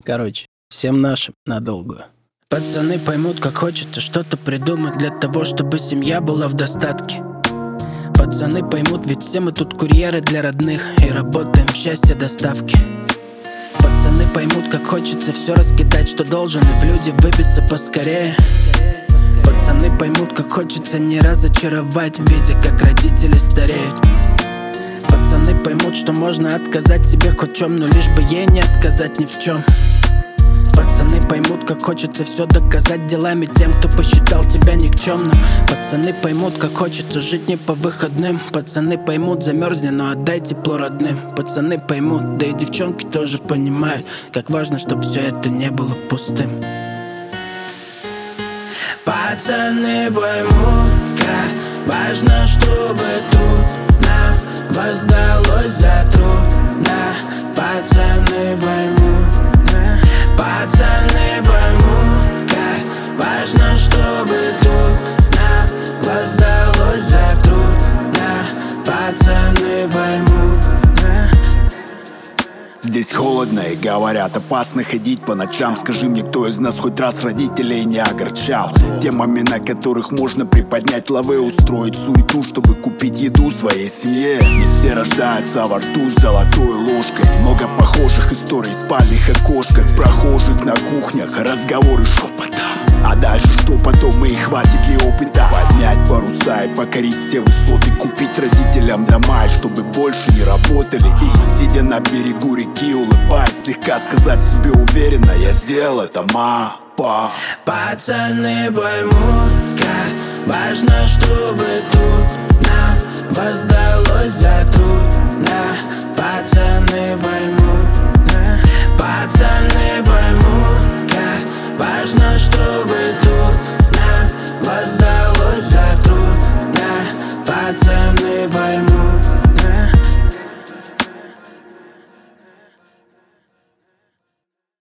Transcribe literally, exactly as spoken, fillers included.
Короче, всем нашим надолго. Пацаны поймут, как хочется что-то придумать для того, чтобы семья была в достатке. Пацаны поймут, ведь все мы тут курьеры для родных и работаем в счастье доставки. Пацаны поймут, как хочется все раскидать, что должен, и в люди выбиться поскорее. Пацаны поймут, как хочется не разочаровать, видя, как родители стареют. Пацаны поймут, что можно отказать себе хоть в чем, но лишь бы ей не отказать ни в чем. Пацаны поймут, как хочется все доказать делами тем, кто посчитал тебя никчемным. Пацаны поймут, как хочется жить не по выходным. Пацаны поймут, замерзни, но отдай тепло родным. Пацаны поймут, да и девчонки тоже понимают, как важно, чтобы все это не было пустым. Пацаны поймут, как важно, чтобы тут нам воздалось за труд. Да, пацаны поймут. Пацаны поймут, как важно, чтобы тут нам воздалось за труд. Да, пацаны поймут. Здесь холодно и говорят, опасно ходить по ночам. Скажи мне, кто из нас хоть раз родителей не огорчал темами, на которых можно приподнять лавы, устроить суету, чтобы купить еду своей семье. Не все рождаются во рту с золотой ложкой. Много похожих историй в спальных окошках, прохожих на кухнях, разговоры шепотом. А дальше что потом, и хватит ли опыта поднять паруса и покорить все высоты, купить родителям дома, и чтобы больше не работали. И сидя на берегу реки, улыбаясь, слегка сказать себе уверенно: я сделал это, мапа. Пацаны поймут, как важно, чтобы тут нам воздалось за труд. Да, пацаны поймут. Пацаны